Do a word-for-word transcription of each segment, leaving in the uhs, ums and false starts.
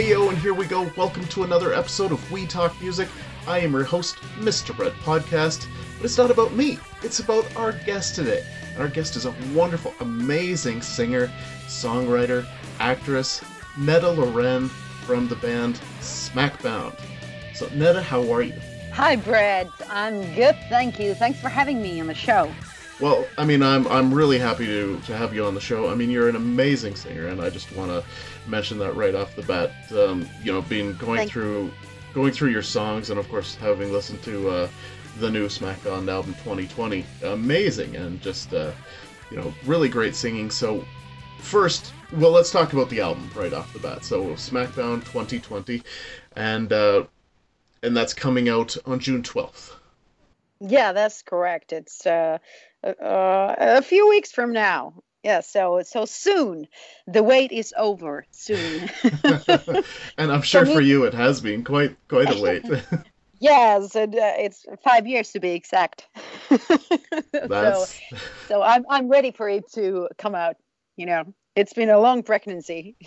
Heyo, and here we go. Welcome to another episode of We Talk Music. I am your host, Mister Brett Podcast, but it's not about me. It's about our guest today. And our guest is a wonderful, amazing singer, songwriter, actress, Netta Loren from the band Smackbound. So, Netta, how are you? Hi, Brett. I'm good, thank you. Thanks for having me on the show. Well, I mean, I'm I'm really happy to, to have you on the show. I mean, you're an amazing singer, and I just want to mention that right off the bat. Um, you know, being going Thank through going through your songs, and of course having listened to uh, the new Smackbound album twenty twenty, amazing, and just uh, you know, really great singing. So, first, well, let's talk about the album right off the bat. So, Smackbound twenty twenty, and uh, and that's coming out on June twelfth. Yeah, that's correct. It's uh, uh, a few weeks from now. Yeah, so so soon. The wait is over soon. And I'm sure for, for me, you it has been quite quite a wait. Yes, and, uh, it's five years to be exact. That's... So so I'm I'm ready for it to come out. You know, it's been a long pregnancy.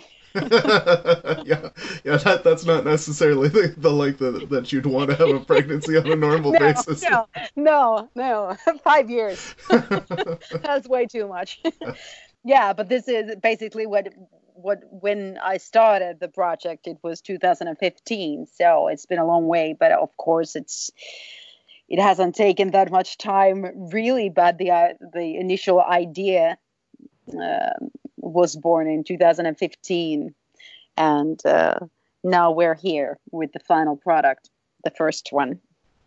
yeah, yeah. That that's not necessarily the, the length that, that you'd want to have a pregnancy on a normal no, basis. No, no, no. Five years. That's way too much. Yeah, but this is basically what what when I started the project. It was two thousand fifteen, so it's been a long way. But of course, it's it hasn't taken that much time, really. But the uh, the initial idea. Um, was born in two thousand fifteen, and uh, now we're here with the final product, the first one.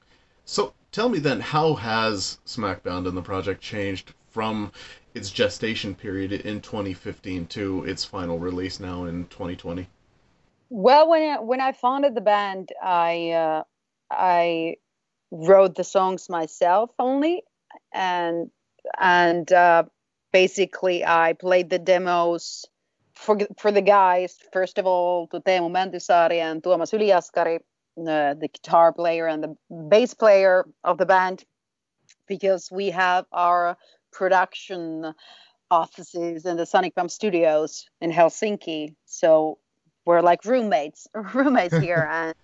So tell me then, how has Smackbound and the project changed from its gestation period in twenty fifteen to its final release now in twenty twenty? Well, when I, when I founded the band, I uh, I wrote the songs myself only, and and uh, basically, I played the demos for for the guys. First of all, to Teemu Mäntysaari and Tuomas Yliaskari, uh, the guitar player and the bass player of the band, because we have our production offices in the Sonic Pump Studios in Helsinki. So we're like roommates, roommates here, and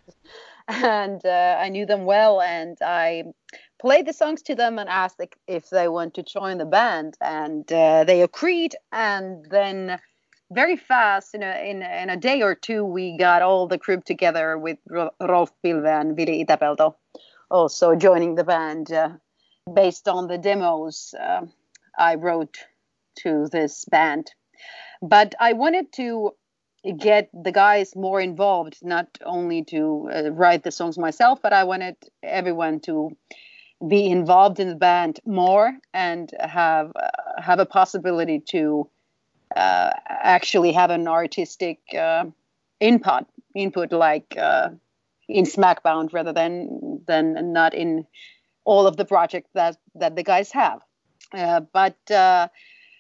and uh, I knew them well, and I played the songs to them and asked if they want to join the band, and uh, they agreed. And then very fast, in a, in, in a day or two, we got all the group together with Rolf Pilve and Vili Itäpelto also joining the band uh, based on the demos uh, I wrote to this band. But I wanted to get the guys more involved, not only to uh, write the songs myself, but I wanted everyone to be involved in the band more and have uh, have a possibility to uh, actually have an artistic uh, input input like uh, in Smackbound, rather than than not in all of the projects that that the guys have. Uh, but uh,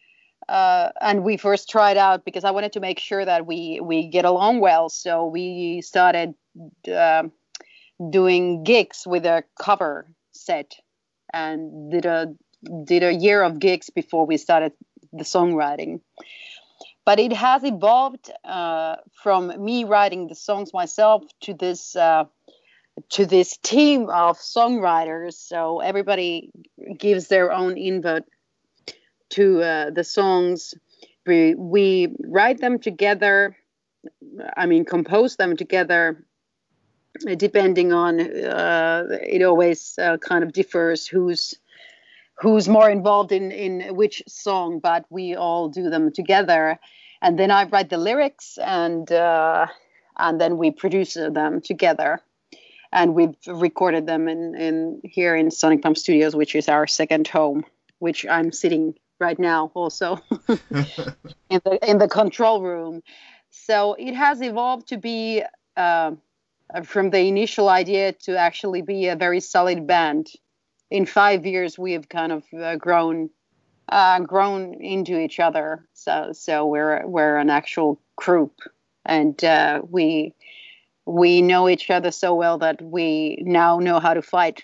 uh, and we first tried out because I wanted to make sure that we we get along well. So we started uh, doing gigs with a cover set and did a did a year of gigs before we started the songwriting. But it has evolved uh, from me writing the songs myself to this uh, to this team of songwriters. So everybody gives their own input to uh, the songs. We we write them together. I mean, compose them together. Depending on uh, it always uh, kind of differs who's who's more involved in in which song, but we all do them together, and then I write the lyrics, and uh, and then we produce them together, and we've recorded them in, in here in Sonic Pump Studios, which is our second home, which I'm sitting right now also in the in the control room. So it has evolved to be. Uh, from the initial idea to actually be a very solid band. In five years, we have kind of uh, grown uh, grown into each other. So so we're we're an actual group, and uh, we we know each other so well that we now know how to fight.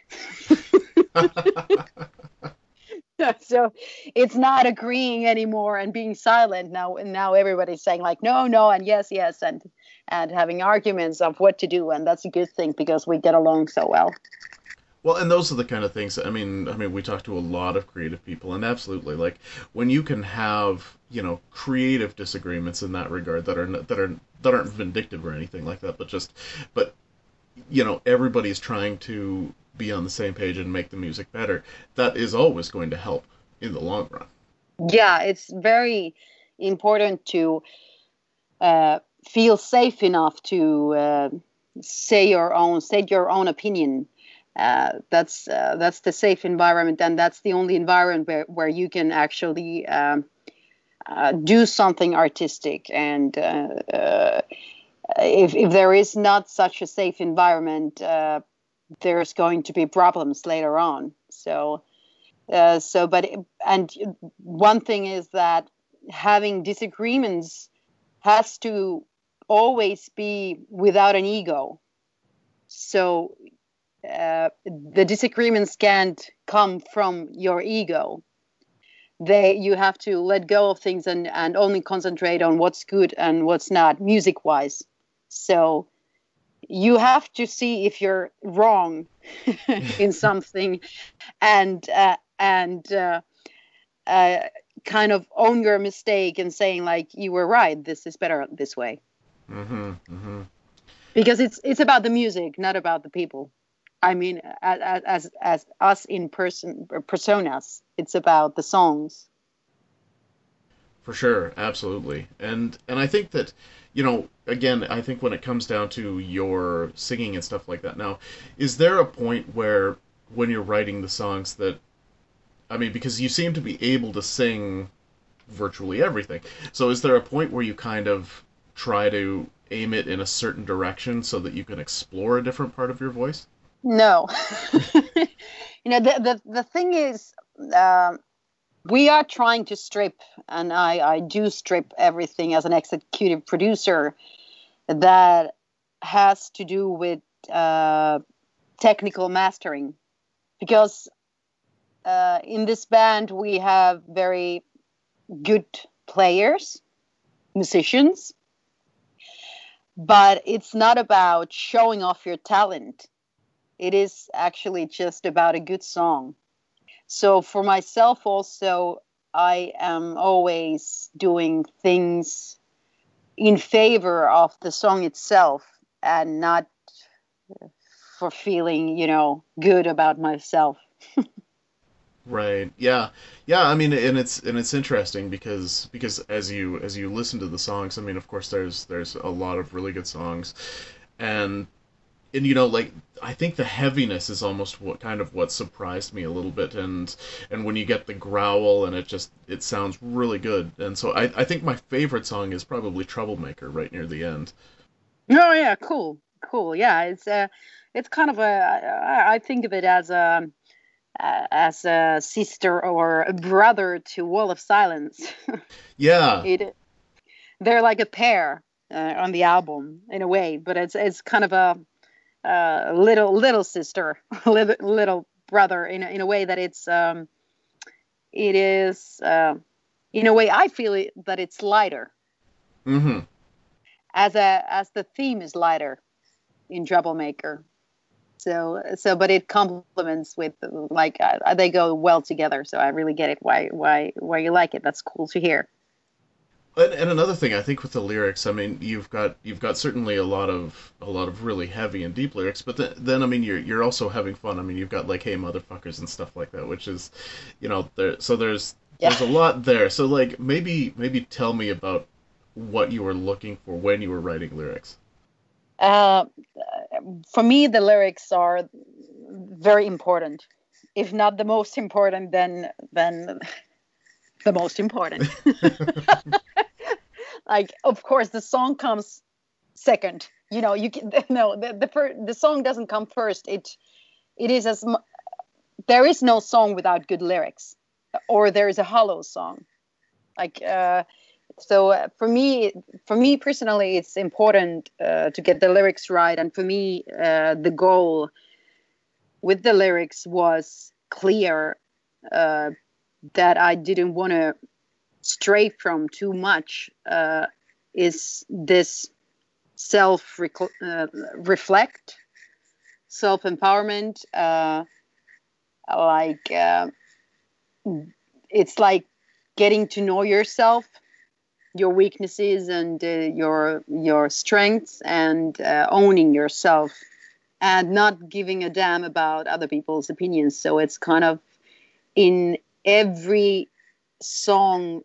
So it's not agreeing anymore and being silent now. And now everybody's saying like no, no, and yes, yes, and and having arguments of what to do, and that's a good thing because we get along so well. Well, and those are the kind of things. I mean, I mean, we talk to a lot of creative people, and absolutely, like when you can have, you know, creative disagreements in that regard that are n- that are that aren't vindictive or anything like that, but just, but you know, everybody's trying to be on the same page and make the music better. That is always going to help in the long run. Yeah, it's very important to uh, feel safe enough to uh, say your own, say your own opinion. Uh, that's uh, that's the safe environment, and that's the only environment where, where you can actually um, uh, do something artistic. And uh, uh, if if there is not such a safe environment, uh, there's going to be problems later on. So uh, so, but and one thing is that having disagreements has to always be without an ego. So uh, the disagreements can't come from your ego. They you have to let go of things and, and only concentrate on what's good and what's not music wise. So you have to see if you're wrong in something and uh, and uh, uh, kind of own your mistake and saying like you were right. This is better this way. Mm-hmm. Mm-hmm. Because it's it's about the music, not about the people. I mean, as as as us in person personas, it's about the songs. For sure, absolutely. And and I think that, you know, again, I think when it comes down to your singing and stuff like that now, is there a point where when you're writing the songs that I mean, because you seem to be able to sing virtually everything. So is there a point where you kind of try to aim it in a certain direction so that you can explore a different part of your voice? No, you know the the the thing is, um, we are trying to strip, and I I do strip everything as an executive producer that has to do with uh, technical mastering, because uh, in this band we have very good players, musicians, but it's not about showing off your talent. It is actually just about a good song. So for myself also, I am always doing things in favor of the song itself and not for feeling, you know, good about myself. Right. Yeah. Yeah, I mean, and it's and it's interesting because because as you as you listen to the songs, I mean, of course there's there's a lot of really good songs. And and you know, like I think the heaviness is almost what kind of what surprised me a little bit, and and when you get the growl and it just it sounds really good. And so I I think my favorite song is probably Troublemaker right near the end. Oh yeah, cool, cool. Yeah, it's uh, it's kind of a. I, I think of it as a uh, as a sister or a brother to Wall of Silence. Yeah. it they're like a pair uh, on the album in a way, but it's it's kind of a uh, little little sister, little, little brother in a, in a way that it's um it is uh, in a way I feel it, that it's lighter Mm-hmm. as a as the theme is lighter in Troublemaker. So so but it complements with like uh, they go well together. So I really get it why why why you like it. That's cool to hear. And, and another thing, I think with the lyrics, I mean, you've got you've got certainly a lot of a lot of really heavy and deep lyrics, but then, then I mean, you're you're also having fun. I mean, you've got like "Hey motherfuckers" and stuff like that, which is, you know, there. So there's Yeah. there's a lot there. So like maybe maybe tell me about what you were looking for when you were writing lyrics. Uh, for me, the lyrics are very important. If not the most important, then then the most important. Like, of course, the song comes second. You know, you can no the the, fir- the song doesn't come first. It it is as mu- there is no song without good lyrics, or there is a hollow song. Like uh, so, uh, for me, for me personally, it's important uh, to get the lyrics right, and for me, uh, the goal with the lyrics was clear. Uh, that I didn't want to stray from too much uh, is this. self uh, reflect, self empowerment. Uh, like uh, it's like getting to know yourself, your weaknesses and uh, your your strengths, and uh, owning yourself, and not giving a damn about other people's opinions. So it's kind of in every song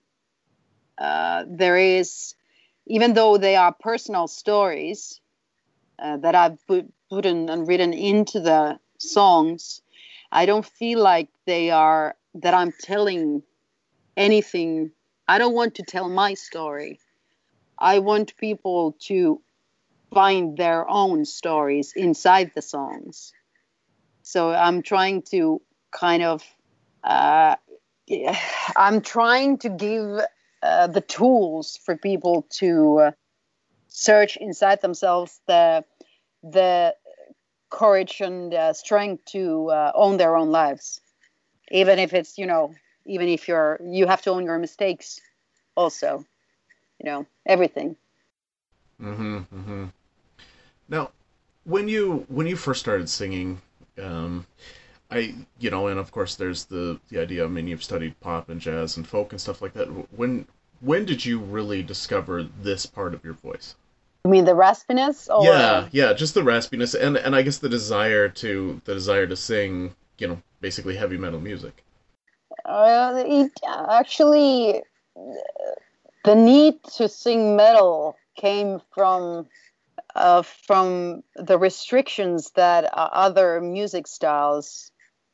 uh, there is, even though they are personal stories uh, that I've put, put in and written into the songs, I don't feel like they are that I'm telling anything. I don't want to tell my story. I want people to find their own stories inside the songs. So I'm trying to kind of, uh, I'm trying to give uh, the tools for people to uh, search inside themselves the the courage and uh, strength to uh, own their own lives, even if it's, you know, even if you're you have to own your mistakes also, you know, everything. Mm-hmm, mm-hmm. Now, when you when you first started singing, um, I you know, and of course there's the the idea. I mean, you've studied pop and jazz and folk and stuff like that. When when did you really discover this part of your voice? You mean the raspiness, or Yeah, yeah, just the raspiness and and I guess the desire to the desire to sing, you know, basically heavy metal music. uh, it actually, the need to sing metal came from uh, from the restrictions that uh, other music styles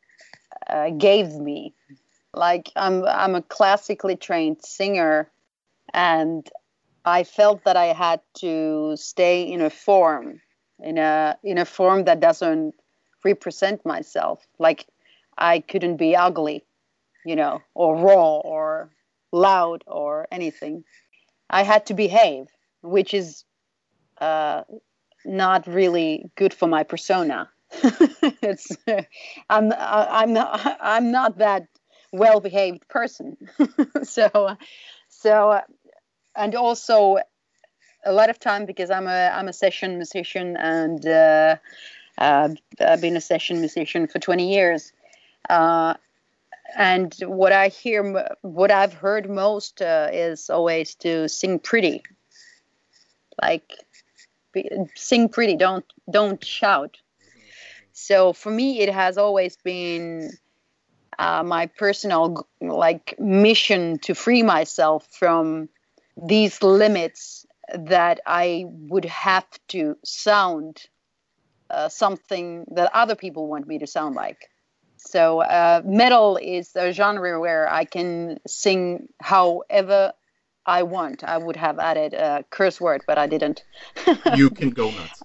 uh, gave me. Like I'm I'm a classically trained singer, and I felt that I had to stay in a form, in a in a form that doesn't represent myself. Like I couldn't be ugly, you know, or raw or loud or anything. I had to behave, which is uh, not really good for my persona. it's I'm I'm not I'm not that well behaved person. so so and also a lot of time, because I'm a I'm a session musician, and uh, uh, I've been a session musician for twenty years. Uh, and what I hear, what I've heard most uh, is always to sing pretty, like be, sing pretty, don't don't shout. So for me, it has always been uh, my personal like mission to free myself from these limits that I would have to sound uh, something that other people want me to sound like. So uh, metal is a genre where I can sing however I want. I would have added a curse word, but I didn't. You can go nuts.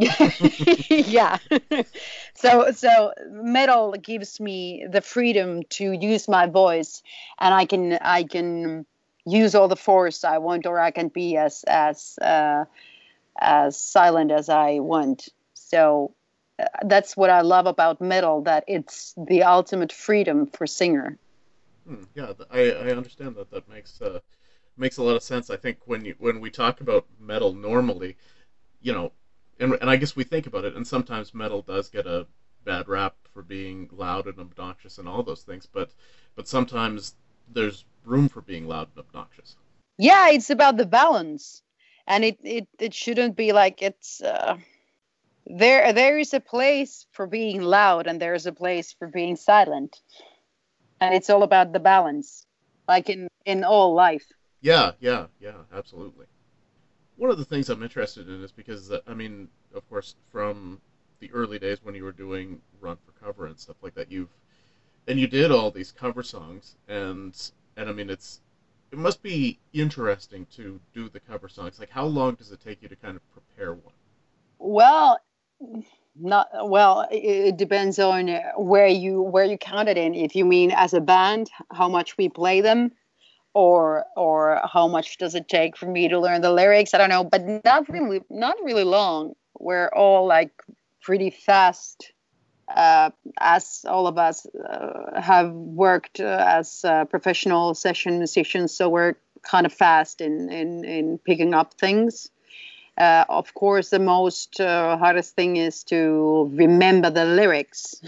yeah. so so metal gives me the freedom to use my voice, and I can I can use all the force I want, or I can be as as uh, as silent as I want. So uh, that's what I love about metal, that it's the ultimate freedom for singer. Hmm, yeah, I I understand that. That makes uh, makes a lot of sense. I think when you when we talk about metal normally, you know, and and I guess we think about it, and sometimes metal does get a bad rap for being loud and obnoxious and all those things, but but sometimes there's room for being loud and obnoxious. Yeah, it's about the balance, and it it, it shouldn't be like it's uh, there there is a place for being loud, and there's a place for being silent, and it's all about the balance, like in in all life. Yeah, yeah, yeah, absolutely. One of the things I'm interested in is because uh, I mean, of course, from the early days when you were doing Run for Cover and stuff like that, you've and you did all these cover songs, and and I mean, it's it must be interesting to do the cover songs. Like, how long does it take you to kind of prepare one? Well, not well. It, it depends on uh, where you where you count it in. If you mean as a band, how much we play them, or or how much does it take for me to learn the lyrics? I don't know, but not really, not really long. We're all like pretty fast, uh, as all of us uh, have worked uh, as uh, professional session musicians, so we're kind of fast in in in picking up things. Uh, of course, the most uh, hardest thing is to remember the lyrics.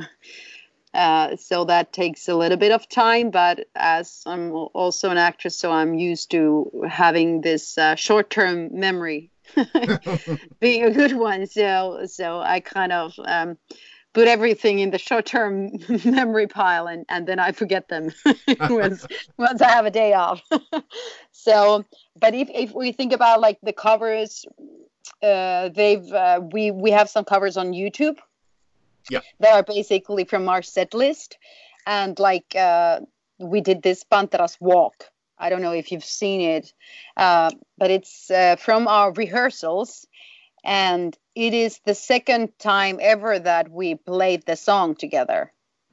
Uh, so that takes a little bit of time, but as I'm also an actress, so I'm used to having this uh, short-term memory being a good one. So, so I kind of um, put everything in the short-term memory pile, and, and then I forget them once once I have a day off. So, but if if we think about like the covers, uh, they've uh, we we have some covers on YouTube. Yeah. They are basically from our set list. And like uh, we did this Panteras Walk. I don't know if you've seen it, uh, but it's uh, from our rehearsals. And it is the second time ever that we played the song together.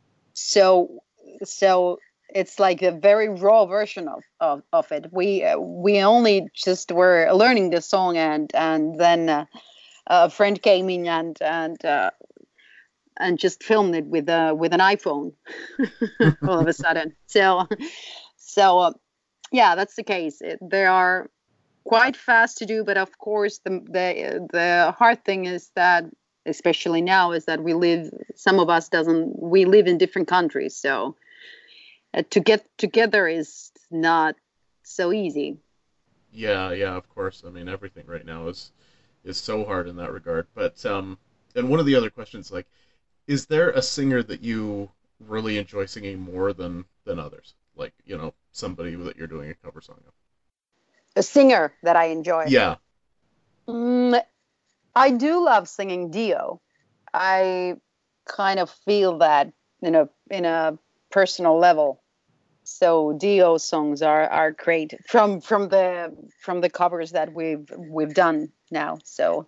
So, so it's like a very raw version of, of, of it. We uh, we only just were learning the song, and and then uh, a friend came in and and uh, and just filmed it with a with an iPhone all of a sudden. So, so uh, yeah, that's the case. It, they are quite fast to do, but of course, the the the hard thing is that, especially now, is that we live. Some of us doesn't. We live in different countries, so uh, to get together is not so easy. Yeah, yeah, of course. I mean, everything right now is is so hard in that regard. But um, and one of the other questions, like, is there a singer that you really enjoy singing more than than others? Like, you know, somebody that you're doing a cover song of. A singer that I enjoy. Yeah. Mm, I do love singing Dio. I kind of feel that in a in a personal level. So Dio songs are, are great from from the from the covers that we've we've done now. So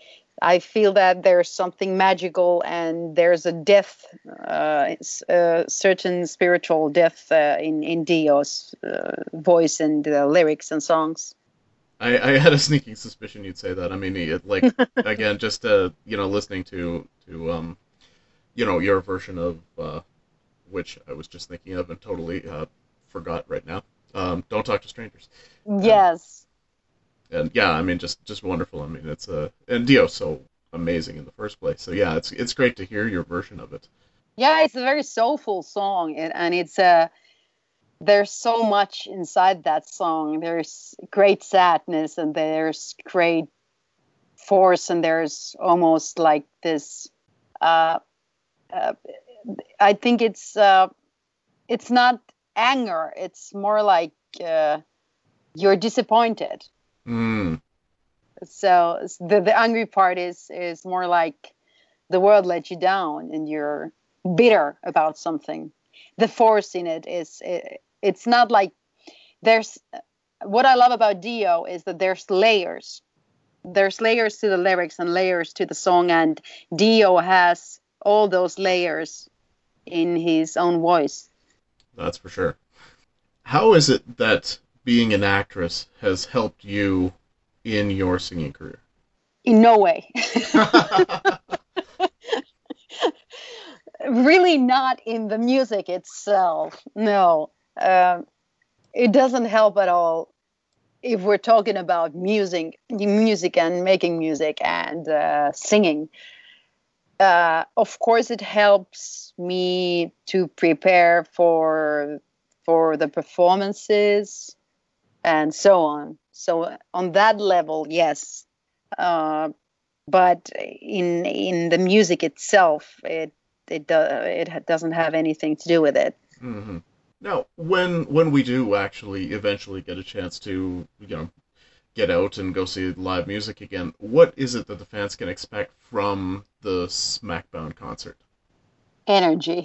I feel that there's something magical, and there's a depth, uh, a certain spiritual depth uh, in in Dio's uh, voice and uh, lyrics and songs. I, I had a sneaking suspicion you'd say that. I mean, it, like, again, just uh, you know, listening to to um, you know, your version of uh, which I was just thinking of and totally uh, forgot right now. Um, Don't Talk to Strangers. Yes. And, and yeah, I mean, just just wonderful. I mean, it's a uh, and Dio's so amazing in the first place. So yeah, it's it's great to hear your version of it. Yeah, it's a very soulful song, and, and it's a. Uh, there's so much inside that song. There's great sadness, and there's great force, and there's almost like this. Uh, uh, I think it's uh, it's not anger. It's more like uh, you're disappointed. Mm. So the the angry part is is more like the world let you down, and you're bitter about something. The force in it is. It, It's not like there's what I love about Dio is that there's layers. There's layers to the lyrics and layers to the song, and Dio has all those layers in his own voice. That's for sure. How is it that being an actress has helped you in your singing career? In no way. Really not in the music itself. No. Um, it doesn't help at all if we're talking about music, music and making music and uh, singing. Uh, of course, it helps me to prepare for for the performances and so on. So on that level, yes. Uh, but in in the music itself, it it do, it doesn't have anything to do with it. Mm-hmm. Now, when when we do actually eventually get a chance to, you know, get out and go see live music again, what is it that the fans can expect from the Smackbound concert? Energy.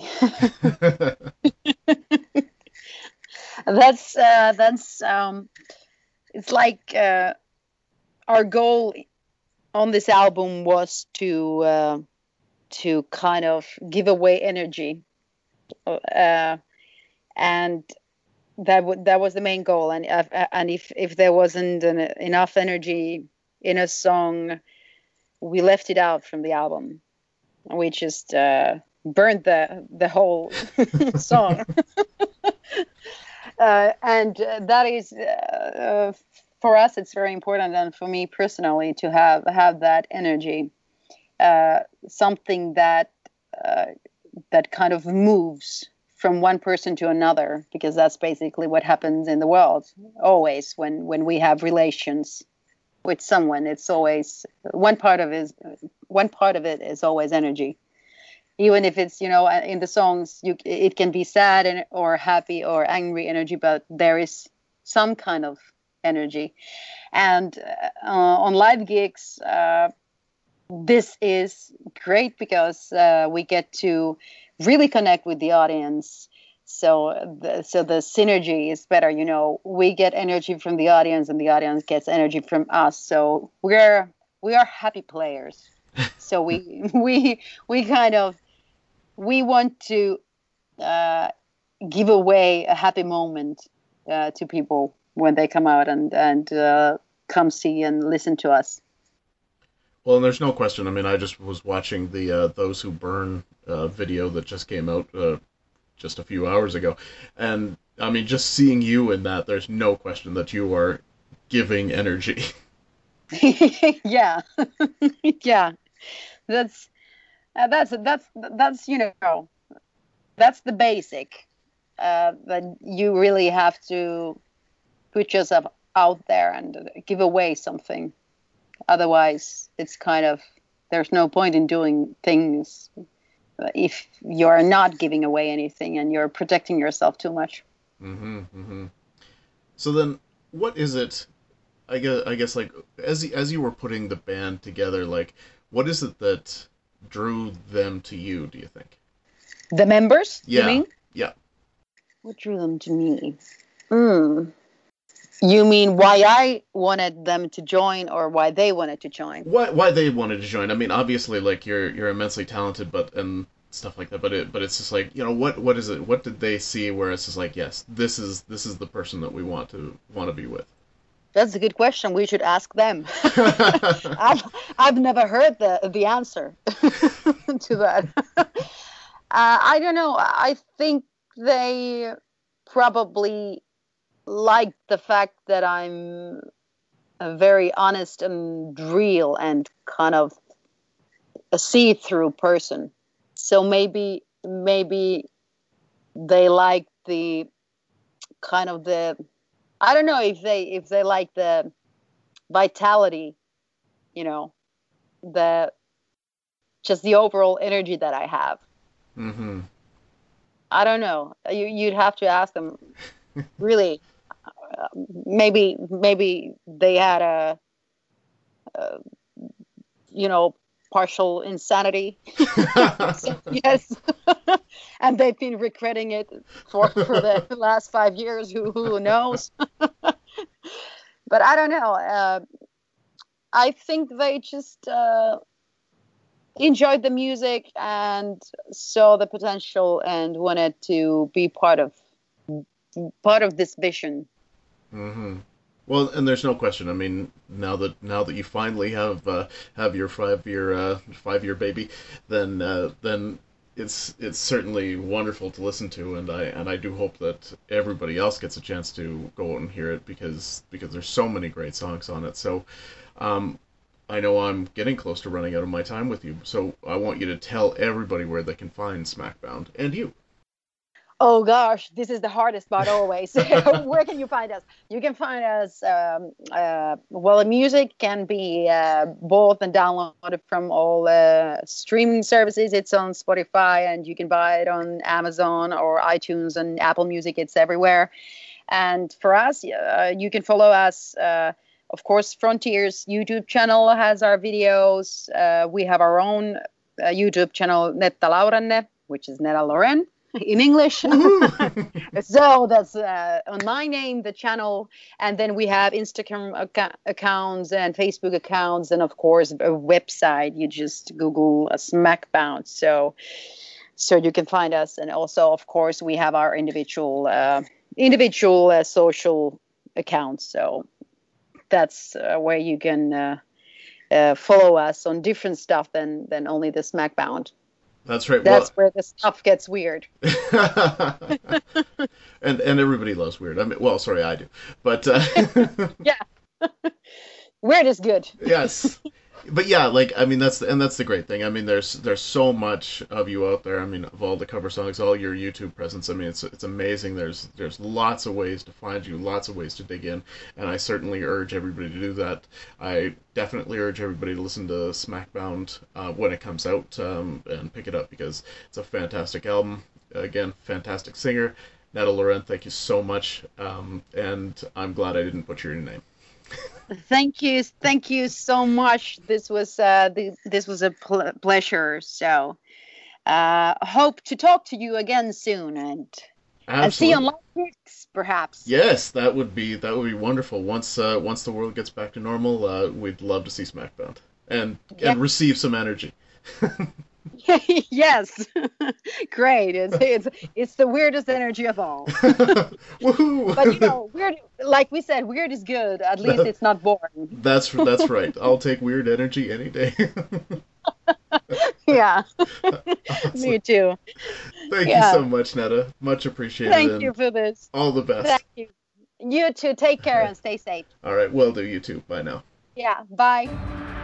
that's uh, that's um, it's like uh, our goal on this album was to uh, to kind of give away energy. Uh, and that w- that was the main goal, and uh, and if if there wasn't an, enough energy in a song, we left it out from the album. We just uh, burned the the whole song. uh, and uh, that is uh, for us, it's very important, and for me personally, to have have that energy, uh, something that uh, that kind of moves from one person to another, because that's basically what happens in the world always when when we have relations with someone. It's always one part of it. One part of it is always energy. Even if it's, you know, in the songs, you it can be sad and or happy or angry energy, but there is some kind of energy. And uh, on live gigs, uh, this is great because uh, we get to really connect with the audience. So the, so the synergy is better. You know, we get energy from the audience, and the audience gets energy from us. So we're we are happy players. So we we we kind of we want to uh, give away a happy moment uh, to people when they come out and and uh, come see and listen to us. Well, and there's no question. I mean, I just was watching the uh, Those Who Burn uh, video that just came out uh, just a few hours ago, and I mean, just seeing you in that, there's no question that you are giving energy. Yeah, yeah, that's uh, that's that's that's you know that's the basic. Uh, that you really have to put yourself out there and give away something. Otherwise, it's kind of, there's no point in doing things if you're not giving away anything and you're protecting yourself too much. Mm-hmm, mm-hmm. So then, what is it? I guess, I guess, like as as you were putting the band together, like what is it that drew them to you? Do you think? The members? Yeah. You mean? Yeah. What drew them to me? Hmm. You mean why I wanted them to join, or why they wanted to join? Why why they wanted to join? I mean, obviously, like you're you're immensely talented, but and stuff like that. But it but it's just like, you know, what what is it? What did they see where it's just like, yes, this is this is the person that we want to want to be with? That's a good question. We should ask them. I've I've never heard the the answer to that. uh, I don't know. I think they probably like the fact that I'm a very honest and real and kind of a see-through person. So maybe maybe they like the kind of the, I don't know if they if they like the vitality, you know, the just the overall energy that I have. Mm-hmm. I don't know. You you'd have to ask them. Really. Uh, maybe maybe they had a, a you know, partial insanity. So, yes. And they've been regretting it for, for the last five years. Who who knows? But I don't know. Uh, I think they just uh, enjoyed the music and saw the potential and wanted to be part of part of this vision. Mm-hmm. Well, and there's no question. I mean, now that now that you finally have uh, have your five year uh, five year baby, then uh, then it's it's certainly wonderful to listen to, and I and I do hope that everybody else gets a chance to go out and hear it, because because there's so many great songs on it. So, um, I know I'm getting close to running out of my time with you, so I want you to tell everybody where they can find Smackbound and you. Oh gosh, this is the hardest part always. Where can you find us? You can find us, um, uh, well, the music can be uh, bought and downloaded from all uh, streaming services. It's on Spotify, and you can buy it on Amazon or iTunes and Apple Music. It's everywhere. And for us, uh, you can follow us. Uh, of course, Frontiers YouTube channel has our videos. Uh, we have our own uh, YouTube channel, Netta Lauranne, which is Netta Loren in English. So that's uh, on my name, the channel. And then we have Instagram ac- accounts and Facebook accounts. And of course, a website. You just Google a Smackbound. So, so you can find us. And also, of course, we have our individual, uh, individual uh, social accounts. So that's uh, where you can uh, uh, follow us on different stuff than, than only the Smackbound. That's right. That's well, where the stuff gets weird. and and everybody loves weird. I mean, well, sorry, I do, but uh, yeah, Weird is good. Yes. But yeah, like I mean that's and that's the great thing. I mean there's there's so much of you out there. I mean of all the cover songs, all your YouTube presence. I mean it's it's amazing. There's there's lots of ways to find you, lots of ways to dig in, and I certainly urge everybody to do that. I definitely urge everybody to listen to Smackbound uh, when it comes out um, and pick it up because it's a fantastic album. Again, fantastic singer. Netta Laurent, thank you so much, um, and I'm glad I didn't butcher your name. Thank you, thank you so much. This was uh, the, this was a pl- pleasure. So, uh, hope to talk to you again soon, and Absolutely. and see you on live gigs, perhaps. Yes, that would be that would be wonderful. Once uh, once the world gets back to normal, uh, we'd love to see Smackbound and Yeah. and receive some energy. Yes, great. It's it's it's the weirdest energy of all. Woohoo! But you know, weird. Like we said, weird is good. At least it's not boring. That's that's right. I'll take weird energy any day. Yeah, Awesome. me too. Thank Yeah. you so much, Netta. Much appreciated. Thank and you for this. All the best. Thank you. You too. Take care and stay safe. All right, will do. You too. Bye now. Yeah. Bye.